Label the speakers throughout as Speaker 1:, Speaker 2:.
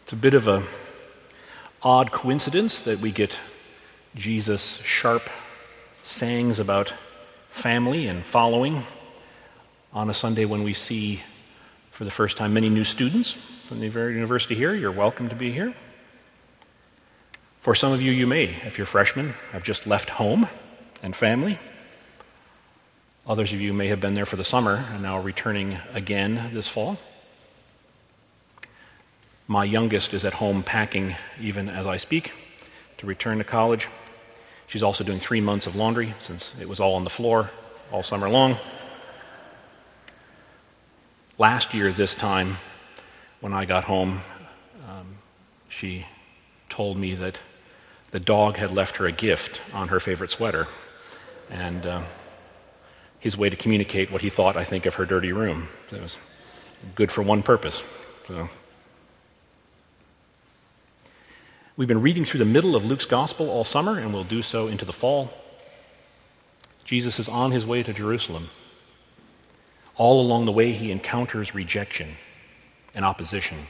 Speaker 1: It's a bit of an odd coincidence that we get Jesus' sharp sayings about family and following on a Sunday when we see, for the first time, many new students from the very university here. You're welcome to be here. For some of you, you may, if you're freshmen, have just left home and family. Others of you may have been there for the summer and now returning again this fall. My youngest is at home packing even as I speak to return to college. She's also doing 3 months of laundry since it was all on the floor all summer long. Last year, this time, when I got home, she told me that the dog had left her a gift on her favorite sweater, and his way to communicate what he thought, I think, of her dirty room. It was good for one purpose. So, we've been reading through the middle of Luke's gospel all summer, and we'll do so into the fall. Jesus is on his way to Jerusalem. All along the way, he encounters rejection and opposition.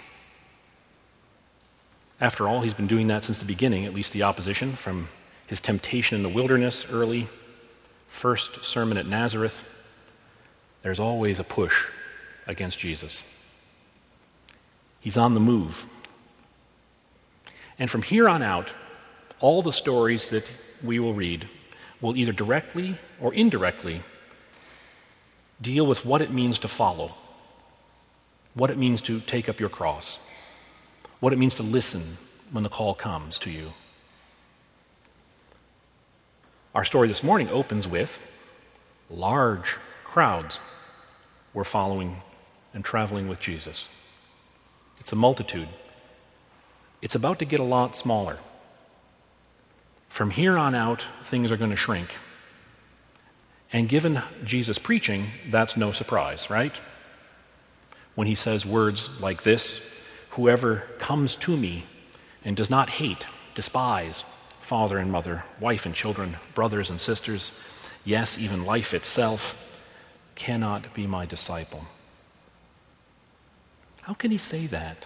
Speaker 1: After all, he's been doing that since the beginning, at least the opposition, from his temptation in the wilderness early, first sermon at Nazareth. There's always a push against Jesus. He's on the move. And from here on out, all the stories that we will read will either directly or indirectly deal with what it means to follow, what it means to take up your cross, what it means to listen when the call comes to you. Our story this morning opens with large crowds were following and traveling with Jesus. It's a multitude. It's about to get a lot smaller. From here on out, things are going to shrink. And given Jesus' preaching, that's no surprise, right? When he says words like this, "Whoever comes to me and does not hate, despise, father and mother, wife and children, brothers and sisters, yes, even life itself, cannot be my disciple." How can he say that?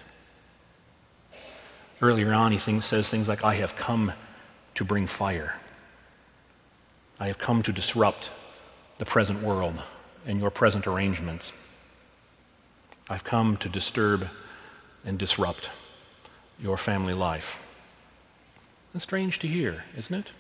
Speaker 1: Earlier on, he says things like, "I have come to bring fire. I have come to disrupt the present world and your present arrangements. I've come to disturb and disrupt your family life." It's strange to hear, isn't it?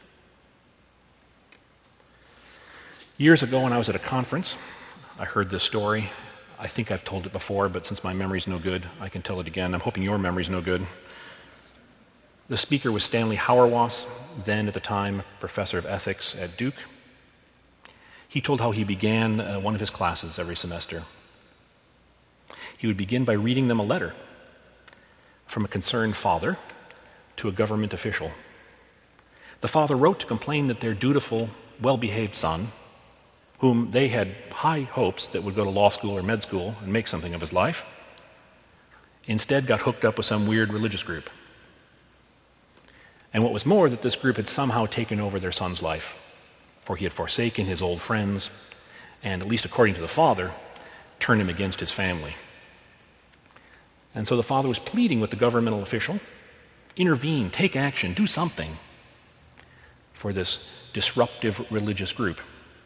Speaker 1: Years ago, when I was at a conference, I heard this story. I think I've told it before, but since my memory's no good, I can tell it again. I'm hoping your memory's no good. The speaker was Stanley Hauerwas, then at the time professor of ethics at Duke. He told how he began one of his classes every semester. He would begin by reading them a letter from a concerned father to a government official. The father wrote to complain that their dutiful, well-behaved son, whom they had high hopes that would go to law school or med school and make something of his life, instead got hooked up with some weird religious group. And what was more, that this group had somehow taken over their son's life, for he had forsaken his old friends and, at least according to the father, turned him against his family. And so the father was pleading with the governmental official, intervene, take action, do something for this disruptive religious group.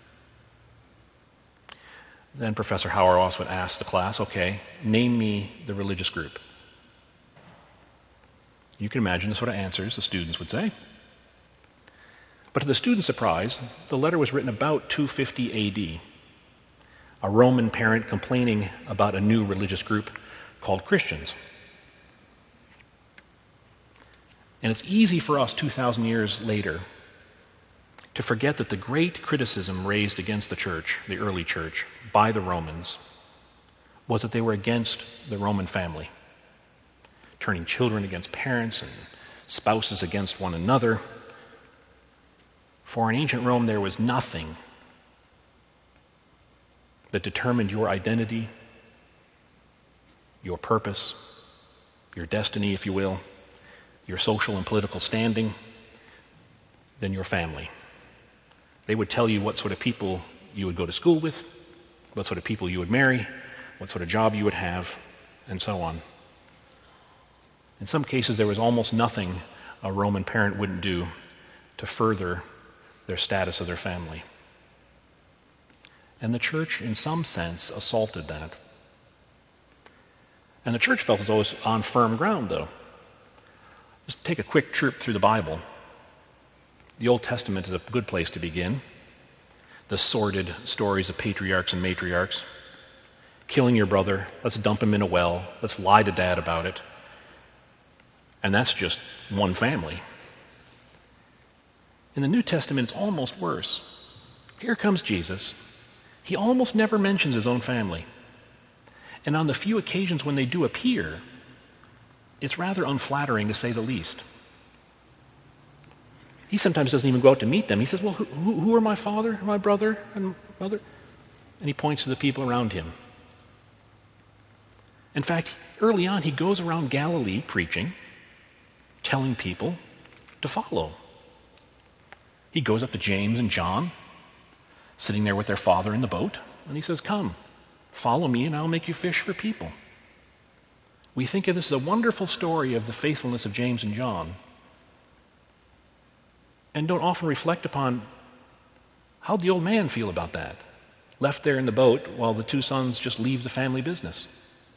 Speaker 1: Then Professor Hauerwas would ask the class, "Okay, name me the religious group." You can imagine the sort of answers the students would say. But to the students' surprise, the letter was written about 250 AD. A Roman parent complaining about a new religious group called Christians. And it's easy for us 2,000 years later to forget that the great criticism raised against the church, the early church, by the Romans, was that they were against the Roman family, turning children against parents and spouses against one another. For in ancient Rome, there was nothing that determined your identity, your purpose, your destiny, if you will, your social and political standing, than your family. They would tell you what sort of people you would go to school with, what sort of people you would marry, what sort of job you would have, and so on. In some cases, there was almost nothing a Roman parent wouldn't do to further their status of their family. And the church, in some sense, assaulted that. And the church felt as though it was on firm ground, though. Just take a quick trip through the Bible. The Old Testament is a good place to begin. The sordid stories of patriarchs and matriarchs. Killing your brother, let's dump him in a well, let's lie to dad about it. And that's just one family. In the New Testament, it's almost worse. Here comes Jesus. He almost never mentions his own family. And on the few occasions when they do appear, it's rather unflattering to say the least. He sometimes doesn't even go out to meet them. He says, well, who are my father, my brother, and mother? And he points to the people around him. In fact, early on, he goes around Galilee preaching, telling people to follow. He goes up to James and John, sitting there with their father in the boat, and he says, come, follow me and I'll make you fish for people. We think of this as a wonderful story of the faithfulness of James and John, and don't often reflect upon how the old man feel about that, left there in the boat while the two sons just leave the family business.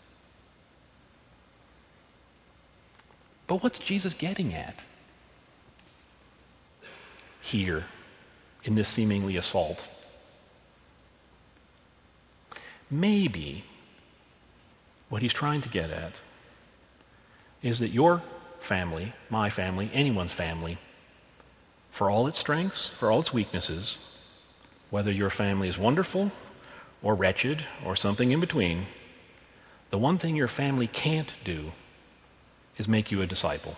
Speaker 1: But what's Jesus getting at here in this seemingly assault? Maybe what he's trying to get at is that your family, my family, anyone's family, for all its strengths, for all its weaknesses, whether your family is wonderful or wretched or something in between, the one thing your family can't do is make you a disciple.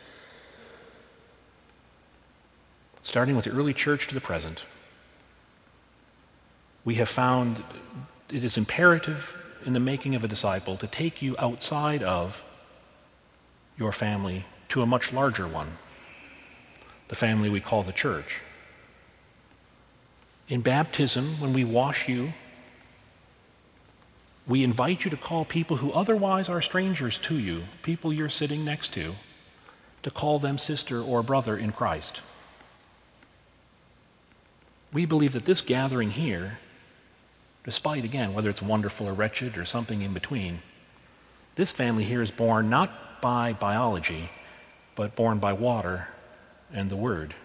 Speaker 1: Starting with the early church to the present, we have found it is imperative in the making of a disciple to take you outside of your family to a much larger one, the family we call the church. In baptism, when we wash you, we invite you to call people who otherwise are strangers to you, people you're sitting next to call them sister or brother in Christ. We believe that this gathering here, despite, again, whether it's wonderful or wretched or something in between, this family here is born not by biology, but born by water and the Word.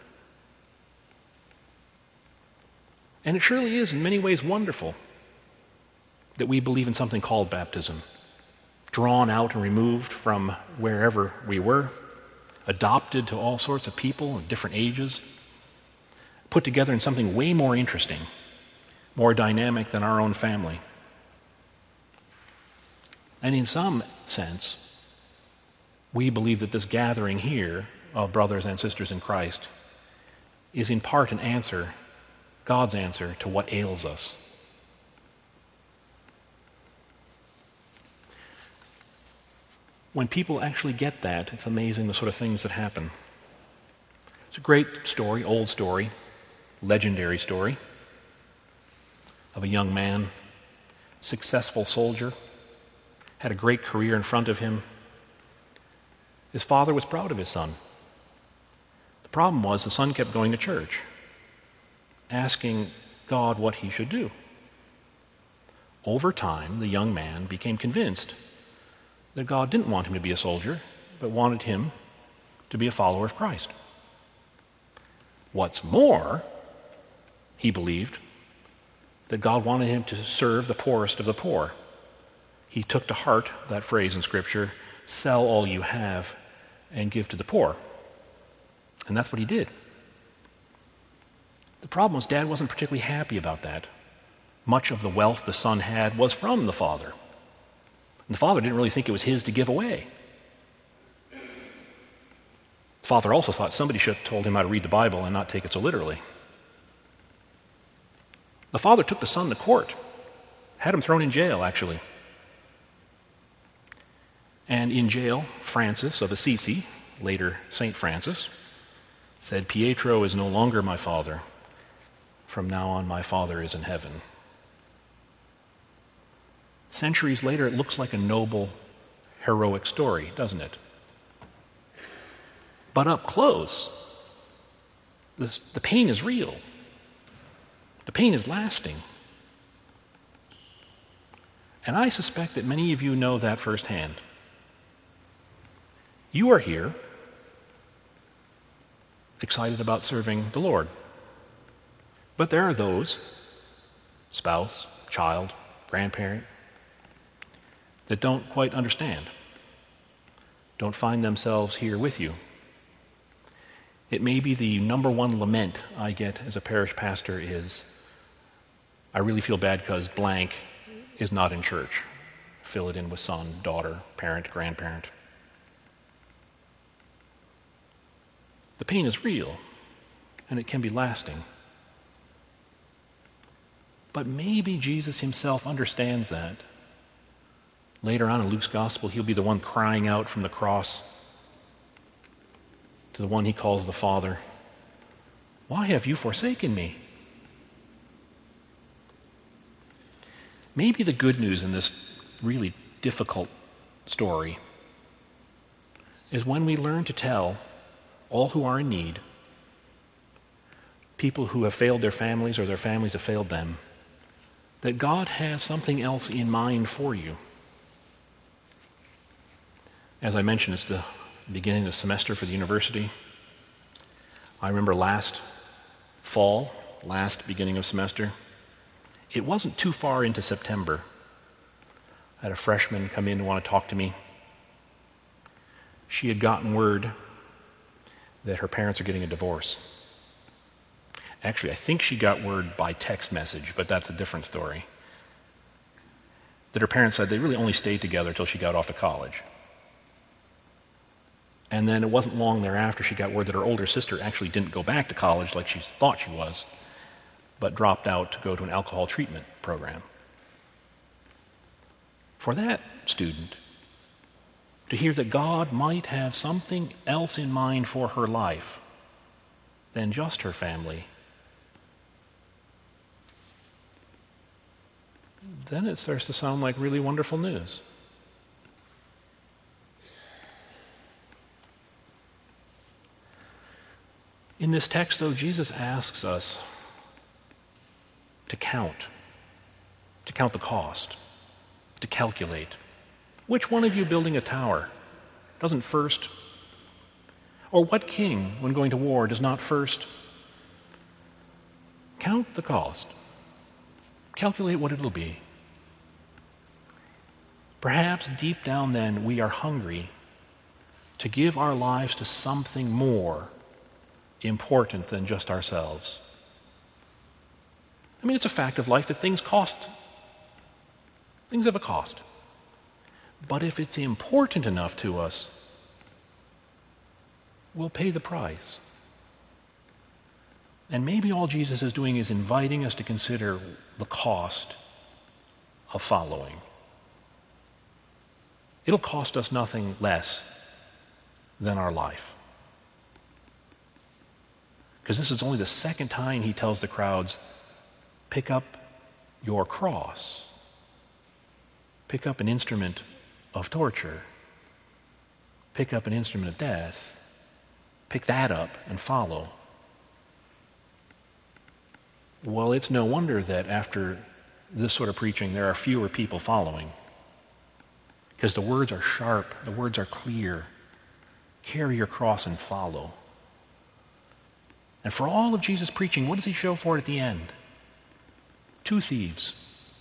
Speaker 1: And it surely is in many ways wonderful that we believe in something called baptism, drawn out and removed from wherever we were, adopted to all sorts of people of different ages, put together in something way more interesting, more dynamic than our own family. And in some sense, we believe that this gathering here of brothers and sisters in Christ is in part an answer, God's answer to what ails us. When people actually get that, it's amazing the sort of things that happen. It's a great story, old story, legendary story of a young man, successful soldier, had a great career in front of him. His father was proud of his son. The problem was the son kept going to church, asking God what he should do. Over time, the young man became convinced that God didn't want him to be a soldier, but wanted him to be a follower of Christ. What's more, he believed that God wanted him to serve the poorest of the poor. He took to heart that phrase in Scripture, sell all you have and give to the poor. And that's what he did. The problem was Dad wasn't particularly happy about that. Much of the wealth the son had was from the father. And the father didn't really think it was his to give away. The father also thought somebody should have told him how to read the Bible and not take it so literally. The father took the son to court, had him thrown in jail, actually. And in jail, Francis of Assisi, later St. Francis, said, Pietro is no longer my father. From now on, my father is in heaven. Centuries later, it looks like a noble, heroic story, doesn't it? But up close, the pain is real. The pain is lasting. And I suspect that many of you know that firsthand. You are here excited about serving the Lord. But there are those, spouse, child, grandparent, that don't quite understand, don't find themselves here with you. It may be the number one lament I get as a parish pastor is, I really feel bad because blank is not in church. Fill it in with son, daughter, parent, grandparent. The pain is real, and it can be lasting. But maybe Jesus himself understands that. Later on in Luke's gospel, he'll be the one crying out from the cross to the one he calls the Father, "Why have you forsaken me?" Maybe the good news in this really difficult story is when we learn to tell all who are in need, people who have failed their families or their families have failed them, that God has something else in mind for you. As I mentioned, it's the beginning of the semester for the university. I remember last beginning of semester, it wasn't too far into September. I had a freshman come in and want to talk to me. She had gotten word that her parents are getting a divorce. Actually, I think she got word by text message, but that's a different story. That her parents said they really only stayed together until she got off to college. And then it wasn't long thereafter she got word that her older sister actually didn't go back to college like she thought she was, but dropped out to go to an alcohol treatment program. For that student, to hear that God might have something else in mind for her life than just her family, then it starts to sound like really wonderful news. In this text, though, Jesus asks us to count the cost, to calculate. Which one of you building a tower doesn't first, or what king, when going to war, does not first count the cost, calculate what it'll be? Perhaps deep down then we are hungry to give our lives to something more important than just ourselves. I mean, it's a fact of life that things cost. Things have a cost. But if it's important enough to us, we'll pay the price. And maybe all Jesus is doing is inviting us to consider the cost of following. It'll cost us nothing less than our life. Because this is only the second time he tells the crowds, pick up your cross. Pick up an instrument of torture. Pick up an instrument of death. Pick that up and follow. Well, it's no wonder that after this sort of preaching, there are fewer people following. Because the words are sharp, the words are clear. Carry your cross and follow. And for all of Jesus' preaching, what does he show for it at the end? 2 thieves.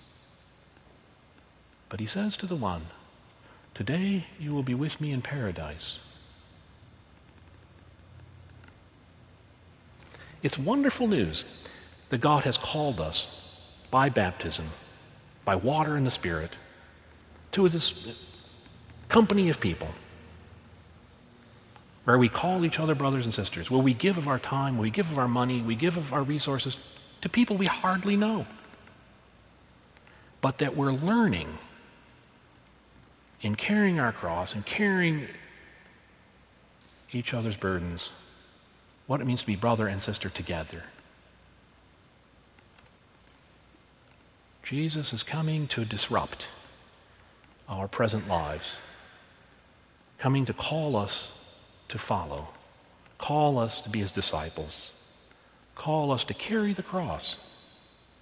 Speaker 1: But he says to the one, today you will be with me in paradise. It's wonderful news that God has called us by baptism, by water and the Spirit, to this company of people where we call each other brothers and sisters, where we give of our time, where we give of our money, we give of our resources to people we hardly know. But that we're learning in carrying our cross and carrying each other's burdens what it means to be brother and sister together. Jesus is coming to disrupt our present lives, coming to call us to follow. call us to be his disciples, call us to carry the cross.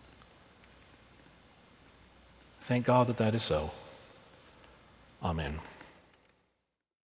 Speaker 1: Thank God that that is so. Amen.